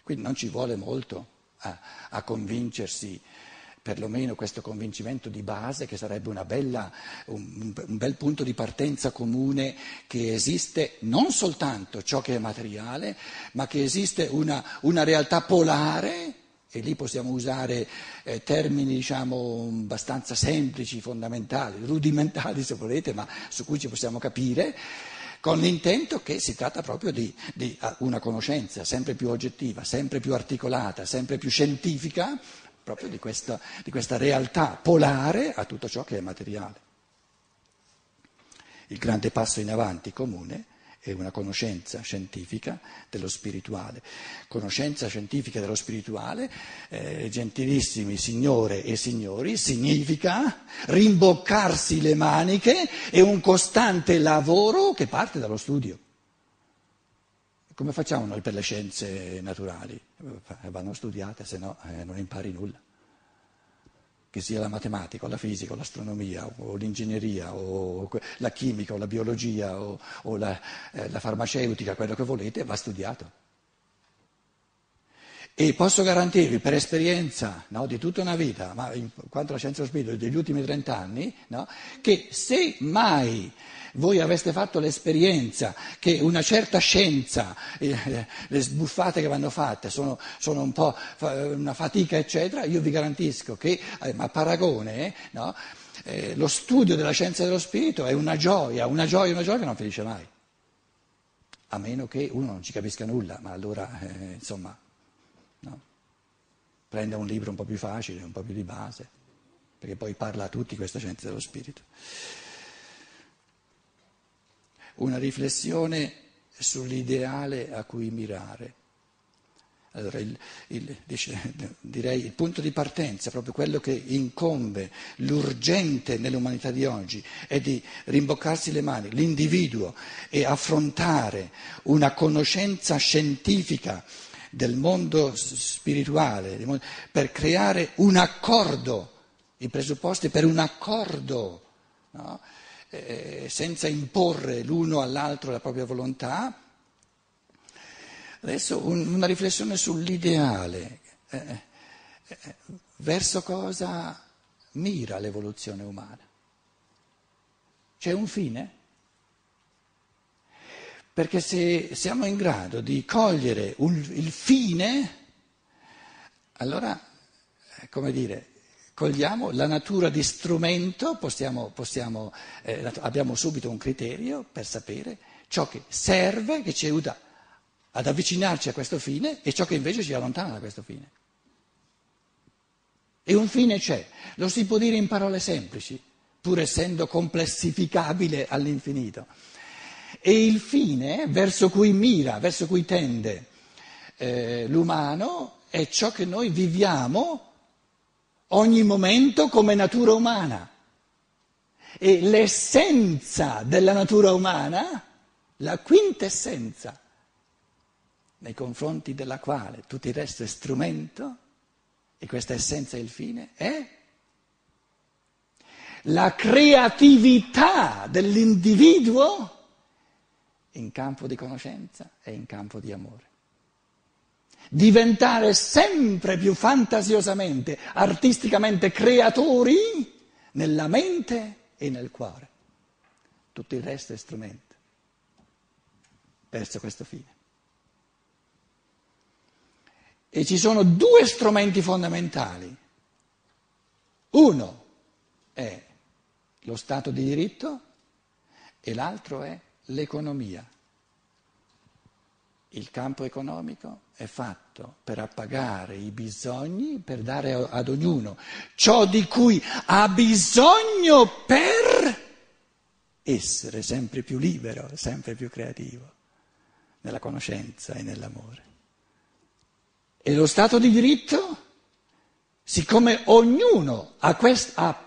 Quindi non ci vuole molto a convincersi, perlomeno questo convincimento di base, che sarebbe un bel punto di partenza comune, che esiste non soltanto ciò che è materiale, ma che esiste una realtà polare, e lì possiamo usare termini diciamo abbastanza semplici, fondamentali, rudimentali se volete, ma su cui ci possiamo capire, con l'intento che si tratta proprio di una conoscenza sempre più oggettiva, sempre più articolata, sempre più scientifica, proprio di questa realtà polare a tutto ciò che è materiale. Il grande passo in avanti comune è una conoscenza scientifica dello spirituale. Conoscenza scientifica dello spirituale, gentilissimi signore e signori, significa rimboccarsi le maniche e un costante lavoro che parte dallo studio. Come facciamo noi per le scienze naturali? Vanno studiate, se no non impari nulla. Che sia la matematica, o la fisica, o l'astronomia, o l'ingegneria, o la chimica, o la biologia, o la farmaceutica, quello che volete, va studiato. E posso garantirvi per esperienza, no, di tutta una vita, ma in quanto alla scienza dello spirito degli ultimi 30 anni, no, che se mai voi aveste fatto l'esperienza che una certa scienza, le sbuffate che vanno fatte sono un po' una fatica, eccetera, io vi garantisco che a paragone, no, lo studio della scienza dello spirito è una gioia che non finisce mai. A meno che uno non ci capisca nulla, ma allora, insomma, no, prenda un libro un po' più facile, un po' più di base, perché poi parla a tutti questa scienza dello spirito. Una riflessione sull'ideale a cui mirare. Allora, direi il punto di partenza, proprio quello che incombe, l'urgente nell'umanità di oggi, è di rimboccarsi le mani, l'individuo, e affrontare una conoscenza scientifica del mondo spirituale, per creare un accordo, i presupposti per un accordo, no? Senza imporre l'uno all'altro la propria volontà. Adesso una riflessione sull'ideale, verso cosa mira l'evoluzione umana? C'è un fine? Perché se siamo in grado di cogliere il fine, allora, come dire, cogliamo la natura di strumento, abbiamo subito un criterio per sapere ciò che serve, che ci aiuta ad avvicinarci a questo fine, e ciò che invece ci allontana da questo fine. E un fine c'è, lo si può dire in parole semplici, pur essendo complessificabile all'infinito. E il fine verso cui mira, verso cui tende l'umano, è ciò che noi viviamo ogni momento come natura umana. E l'essenza della natura umana, la quintessenza, nei confronti della quale tutto il resto è strumento, e questa essenza è il fine, è la creatività dell'individuo in campo di conoscenza e in campo di amore. Diventare sempre più fantasiosamente, artisticamente creatori nella mente e nel cuore. Tutto il resto è strumento verso questo fine. E ci sono due strumenti fondamentali. Uno è lo Stato di diritto e l'altro è l'economia. Il campo economico è fatto per appagare i bisogni, per dare ad ognuno ciò di cui ha bisogno per essere sempre più libero, sempre più creativo, nella conoscenza e nell'amore. E lo Stato di diritto, siccome ognuno ha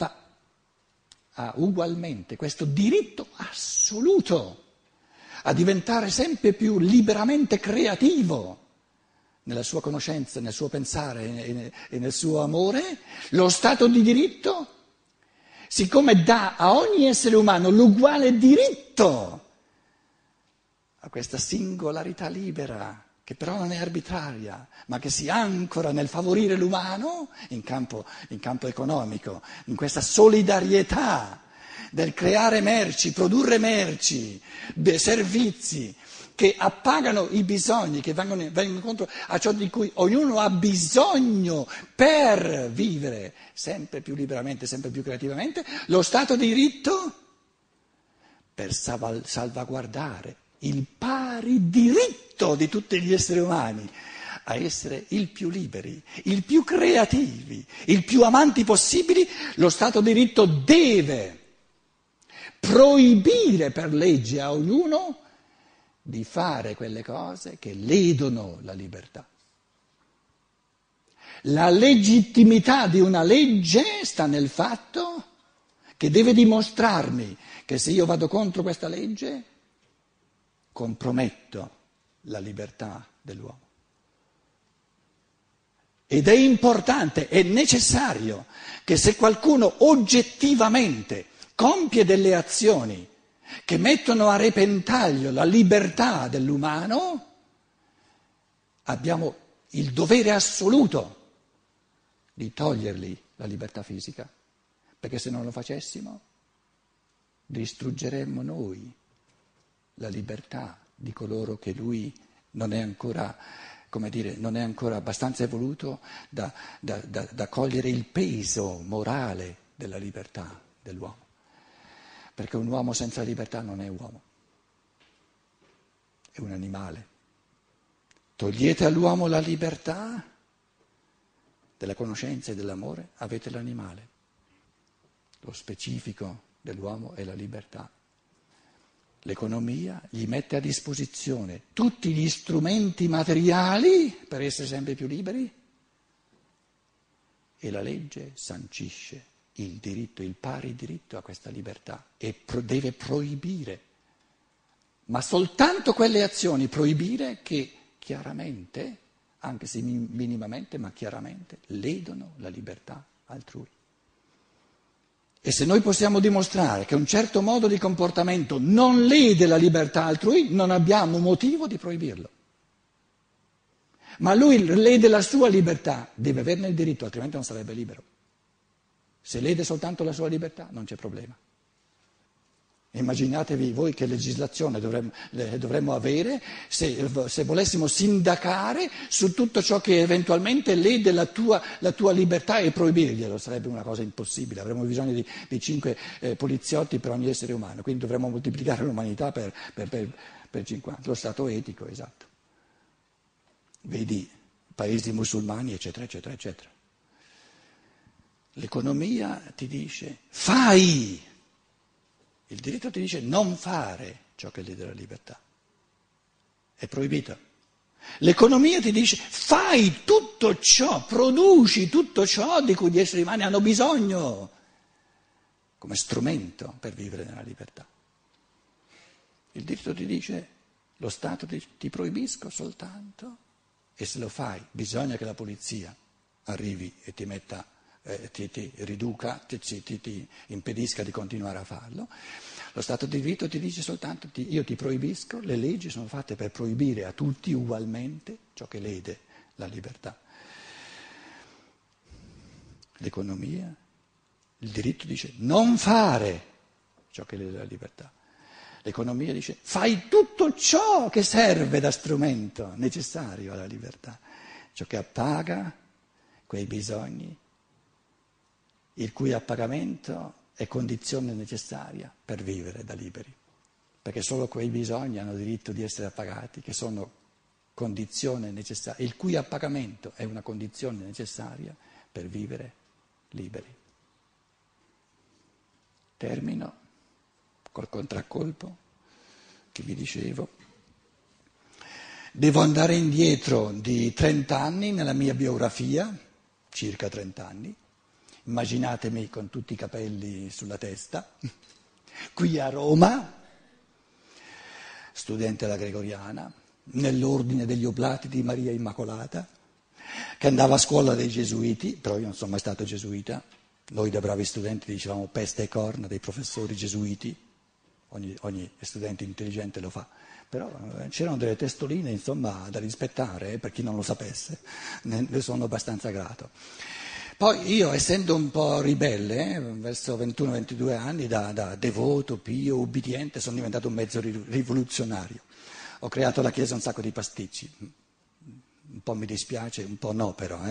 ugualmente questo diritto assoluto a diventare sempre più liberamente creativo nella sua conoscenza, nel suo pensare e nel suo amore, lo Stato di diritto, siccome dà a ogni essere umano l'uguale diritto a questa singolarità libera che però non è arbitraria, ma che si ancora nel favorire l'umano in campo economico, in questa solidarietà del creare merci, produrre merci, servizi che appagano i bisogni, che vengono incontro a ciò di cui ognuno ha bisogno per vivere sempre più liberamente, sempre più creativamente, lo Stato di diritto per salvaguardare il pari diritto di tutti gli esseri umani a essere il più liberi, il più creativi, il più amanti possibili, lo Stato di diritto deve proibire per legge a ognuno di fare quelle cose che ledono la libertà. La legittimità di una legge sta nel fatto che deve dimostrarmi che se io vado contro questa legge comprometto la libertà dell'uomo. Ed è importante, è necessario che se qualcuno oggettivamente compie delle azioni che mettono a repentaglio la libertà dell'umano, abbiamo il dovere assoluto di togliergli la libertà fisica, perché se non lo facessimo distruggeremmo noi la libertà di coloro che lui non è ancora, come dire, non è ancora abbastanza evoluto da cogliere il peso morale della libertà dell'uomo. Perché un uomo senza libertà non è uomo, è un animale. Togliete all'uomo la libertà della conoscenza e dell'amore, avete l'animale. Lo specifico dell'uomo è la libertà. L'economia gli mette a disposizione tutti gli strumenti materiali per essere sempre più liberi e la legge sancisce il diritto, il pari diritto a questa libertà e deve proibire, ma soltanto quelle azioni proibire che chiaramente, anche se minimamente, ma chiaramente ledono la libertà altrui. E se noi possiamo dimostrare che un certo modo di comportamento non lede la libertà altrui, non abbiamo motivo di proibirlo. Ma lui lede la sua libertà, deve averne il diritto, altrimenti non sarebbe libero. Se lede soltanto la sua libertà non c'è problema. Immaginatevi voi che legislazione dovremmo avere se volessimo sindacare su tutto ciò che eventualmente lede la tua libertà e proibirglielo. Sarebbe una cosa impossibile, avremmo bisogno di 5 poliziotti per ogni essere umano, quindi dovremmo moltiplicare l'umanità per 50. Lo Stato etico, esatto. Vedi paesi musulmani, eccetera, eccetera, eccetera. L'economia ti dice fai. Il diritto ti dice non fare ciò che lede la libertà. È proibito. L'economia ti dice fai tutto ciò, produci tutto ciò di cui gli esseri umani hanno bisogno come strumento per vivere nella libertà. Il diritto ti dice lo Stato ti proibisco soltanto e se lo fai bisogna che la polizia arrivi e ti metta ti riduca, ti impedisca di continuare a farlo. Lo Stato di diritto ti dice soltanto io ti proibisco, le leggi sono fatte per proibire a tutti ugualmente ciò che lede la libertà. L'economia, il diritto dice non fare ciò che lede la libertà. L'economia dice fai tutto ciò che serve da strumento necessario alla libertà, ciò che appaga quei bisogni il cui appagamento è condizione necessaria per vivere da liberi, perché solo quei bisogni hanno diritto di essere appagati, che sono condizione necessaria, il cui appagamento è una condizione necessaria per vivere liberi. Termino col contraccolpo che vi dicevo. Devo andare indietro di 30 anni nella mia biografia, circa 30 anni. Immaginatemi con tutti i capelli sulla testa, qui a Roma, studente alla Gregoriana, nell'ordine degli Oblati di Maria Immacolata, che andava a scuola dei Gesuiti, però io non sono mai stato gesuita, noi da bravi studenti dicevamo peste e corna dei professori gesuiti, ogni studente intelligente lo fa, però c'erano delle testoline insomma da rispettare, per chi non lo sapesse, ne sono abbastanza grato. Poi io, essendo un po' ribelle, verso 21-22 anni, da devoto, pio, ubbidiente, sono diventato un mezzo rivoluzionario. Ho creato alla Chiesa un sacco di pasticci, un po' mi dispiace, un po' no però.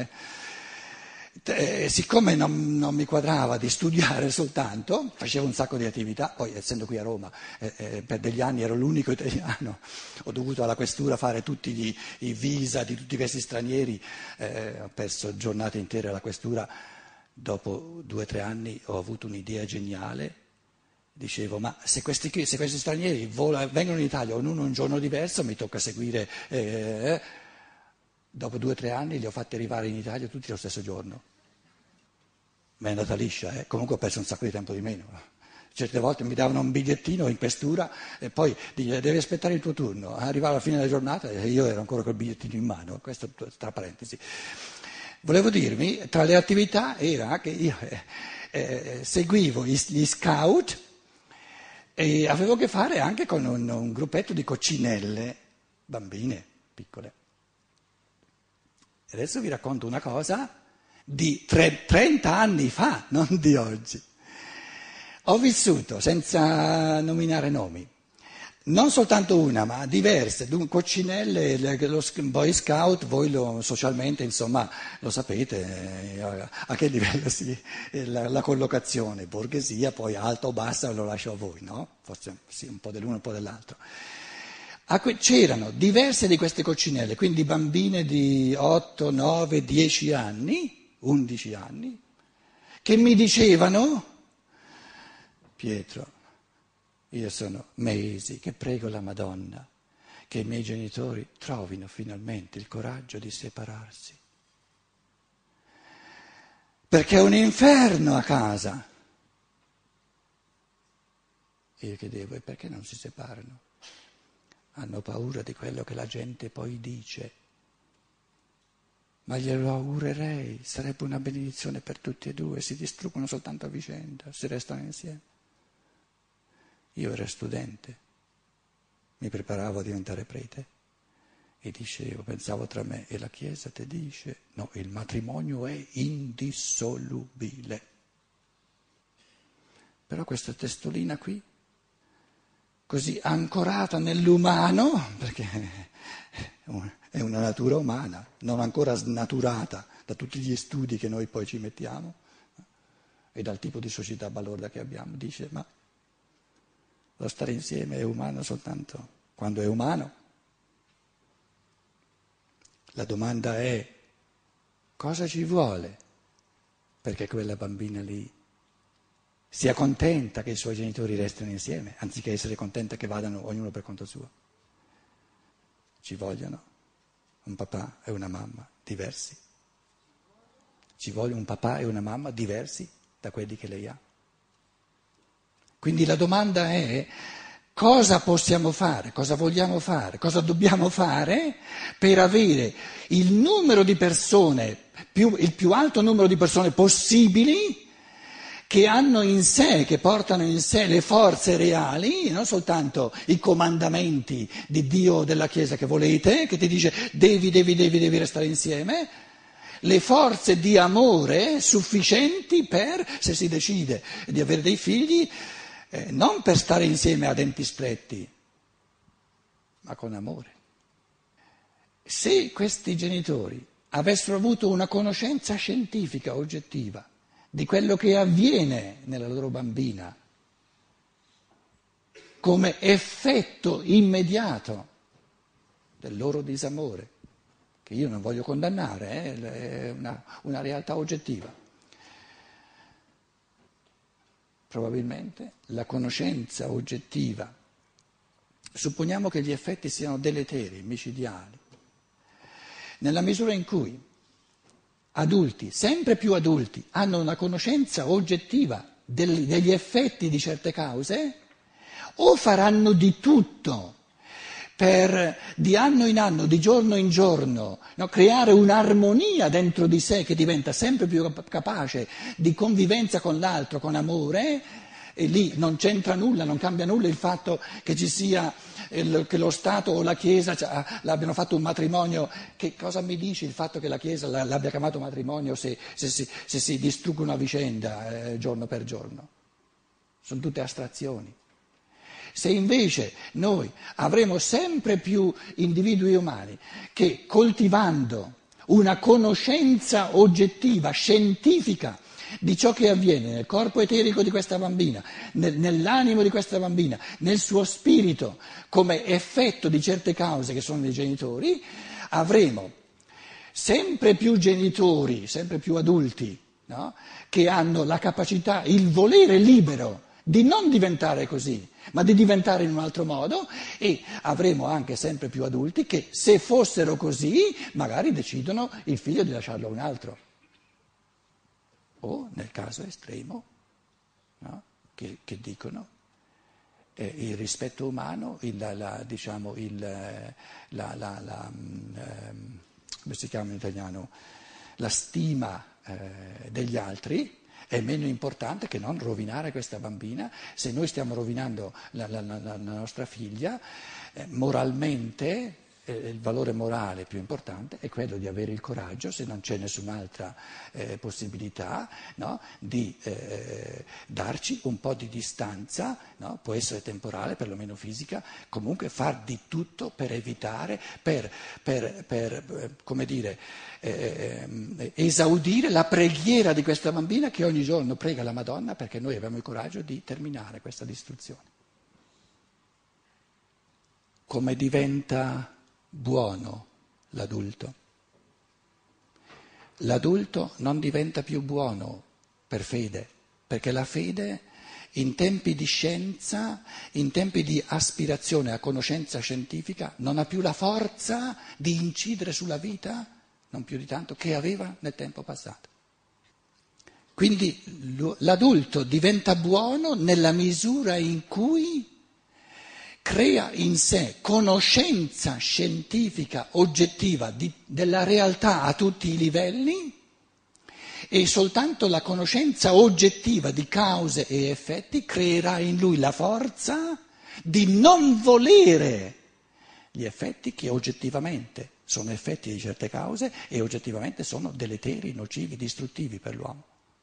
Siccome non mi quadrava di studiare soltanto, facevo un sacco di attività, poi essendo qui a Roma, per degli anni ero l'unico italiano, ho dovuto alla questura fare tutti i visa di tutti questi stranieri, ho perso giornate intere alla questura, dopo 2 o 3 anni ho avuto un'idea geniale, dicevo ma se questi stranieri vengono in Italia, ognuno un giorno diverso, mi tocca seguire... Dopo 2 o 3 anni li ho fatti arrivare in Italia tutti lo stesso giorno. Mi è andata liscia, comunque ho perso un sacco di tempo di meno. Certe volte mi davano un bigliettino in questura e poi devi aspettare il tuo turno. Arrivava alla fine della giornata e io ero ancora col bigliettino in mano, questo tra parentesi. Volevo dirvi, tra le attività era che io seguivo gli scout e avevo a che fare anche con un gruppetto di coccinelle, bambine piccole. Adesso vi racconto una cosa di 30 anni fa, non di oggi. Ho vissuto, senza nominare nomi, non soltanto una, ma diverse, coccinelle, lo Boy Scout, voi socialmente, insomma, lo sapete a che livello la collocazione, borghesia, poi alta o bassa, lo lascio a voi, no? Forse sì, un po' dell'uno, un po' dell'altro. C'erano diverse di queste coccinelle, quindi bambine di 8, 9, 10 anni, 11 anni, che mi dicevano, Pietro, io sono mesi che prego la Madonna che i miei genitori trovino finalmente il coraggio di separarsi, perché è un inferno a casa. E io chiedevo, e perché non si separano? Hanno paura di quello che la gente poi dice. Ma glielo augurerei, sarebbe una benedizione per tutti e due, si distruggono soltanto a vicenda, se restano insieme. Io ero studente, mi preparavo a diventare prete e pensavo tra me, e la Chiesa ti dice, no, il matrimonio è indissolubile. Però questa testolina qui, così ancorata nell'umano, perché è una natura umana, non ancora snaturata da tutti gli studi che noi poi ci mettiamo e dal tipo di società balorda che abbiamo, dice ma lo stare insieme è umano soltanto quando è umano. La domanda è cosa ci vuole perché quella bambina lì sia contenta che i suoi genitori restino insieme, anziché essere contenta che vadano ognuno per conto suo. Ci vogliono un papà e una mamma diversi. Ci vuole un papà e una mamma diversi da quelli che lei ha. Quindi la domanda è cosa possiamo fare, cosa vogliamo fare, cosa dobbiamo fare per avere il numero di persone, il più alto numero di persone possibili che hanno in sé, che portano in sé le forze reali, non soltanto i comandamenti di Dio della Chiesa che volete, che ti dice devi restare insieme, le forze di amore sufficienti per, se si decide di avere dei figli, non per stare insieme a denti stretti, ma con amore. Se questi genitori avessero avuto una conoscenza scientifica oggettiva di quello che avviene nella loro bambina come effetto immediato del loro disamore, che io non voglio condannare, è una realtà oggettiva. Probabilmente la conoscenza oggettiva, supponiamo che gli effetti siano deleteri, micidiali, nella misura in cui adulti, sempre più adulti, hanno una conoscenza oggettiva degli effetti di certe cause, o faranno di tutto per di anno in anno, di giorno in giorno, creare un'armonia dentro di sé che diventa sempre più capace di convivenza con l'altro, con amore, E lì non c'entra nulla, non cambia nulla il fatto che ci sia, che lo Stato o la Chiesa l'abbiano fatto un matrimonio. Che cosa mi dice il fatto che la Chiesa l'abbia chiamato matrimonio se si distruggono a vicenda giorno per giorno? Sono tutte astrazioni. Se invece noi avremo sempre più individui umani che coltivando una conoscenza oggettiva, scientifica, di ciò che avviene nel corpo eterico di questa bambina, nell'animo di questa bambina, nel suo spirito, come effetto di certe cause che sono i genitori, avremo sempre più genitori, sempre più adulti, no? Che hanno la capacità, il volere libero di non diventare così, ma di diventare in un altro modo, e avremo anche sempre più adulti che, se fossero così, magari decidono il figlio di lasciarlo a un altro. O, nel caso estremo, no? che dicono il rispetto umano, come si chiama in italiano, la stima degli altri è meno importante che non rovinare questa bambina. Se noi stiamo rovinando la nostra figlia, moralmente il valore morale più importante è quello di avere il coraggio, se non c'è nessun'altra possibilità, no? Di darci un po' di distanza, no? Può essere temporale, perlomeno fisica, comunque far di tutto per evitare, come dire, esaudire la preghiera di questa bambina che ogni giorno prega la Madonna perché noi abbiamo il coraggio di terminare questa distruzione. Come diventa buono l'adulto? L'adulto non diventa più buono per fede, perché la fede in tempi di scienza, in tempi di aspirazione a conoscenza scientifica, non ha più la forza di incidere sulla vita, non più di tanto, che aveva nel tempo passato. Quindi l'adulto diventa buono nella misura in cui crea in sé conoscenza scientifica oggettiva della realtà a tutti i livelli, e soltanto la conoscenza oggettiva di cause e effetti creerà in lui la forza di non volere gli effetti che oggettivamente sono effetti di certe cause e oggettivamente sono deleteri, nocivi, distruttivi per l'uomo.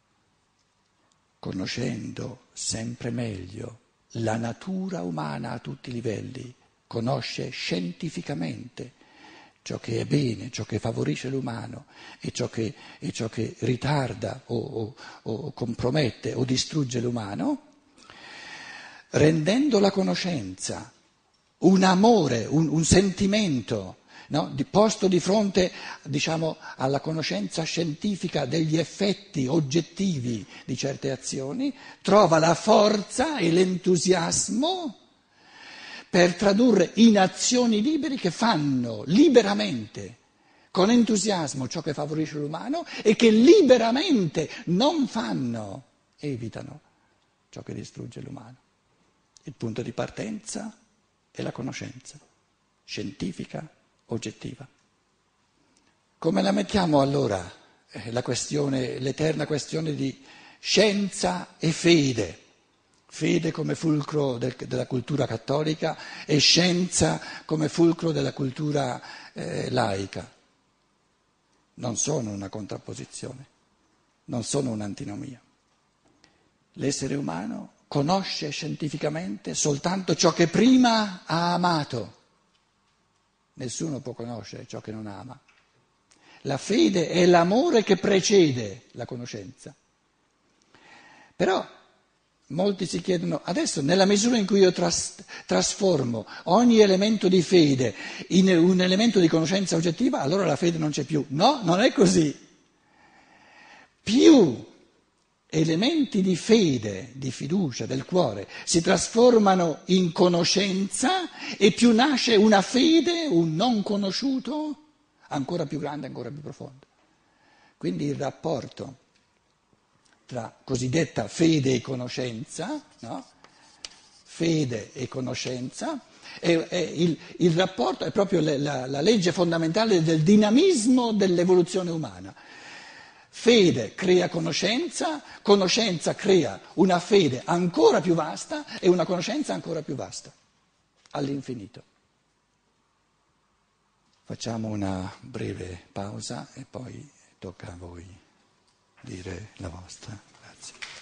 Conoscendo sempre meglio la natura umana a tutti i livelli, conosce scientificamente ciò che è bene, ciò che favorisce l'umano e ciò che ritarda o compromette o distrugge l'umano, rendendo la conoscenza un amore, un sentimento, no? Posto di fronte, diciamo, alla conoscenza scientifica degli effetti oggettivi di certe azioni, trova la forza e l'entusiasmo per tradurre in azioni libere che fanno liberamente, con entusiasmo, ciò che favorisce l'umano e che liberamente non fanno, evitano ciò che distrugge l'umano. Il punto di partenza è la conoscenza scientifica oggettiva. Come la mettiamo allora l'eterna questione di scienza e fede? Fede come fulcro della cultura cattolica e scienza come fulcro della cultura laica. Non sono una contrapposizione, non sono un'antinomia. L'essere umano conosce scientificamente soltanto ciò che prima ha amato. Nessuno può conoscere ciò che non ama. La fede è l'amore che precede la conoscenza. Però molti si chiedono, adesso nella misura in cui io trasformo ogni elemento di fede in un elemento di conoscenza oggettiva, allora la fede non c'è più. No, non è così. Più elementi di fede, di fiducia del cuore si trasformano in conoscenza e più nasce una fede, un non conosciuto, ancora più grande, ancora più profondo. Quindi il rapporto tra cosiddetta fede e conoscenza, no? Fede e conoscenza, il rapporto è proprio la legge fondamentale del dinamismo dell'evoluzione umana. Fede crea conoscenza, conoscenza crea una fede ancora più vasta e una conoscenza ancora più vasta, all'infinito. Facciamo una breve pausa e poi tocca a voi dire la vostra. Grazie.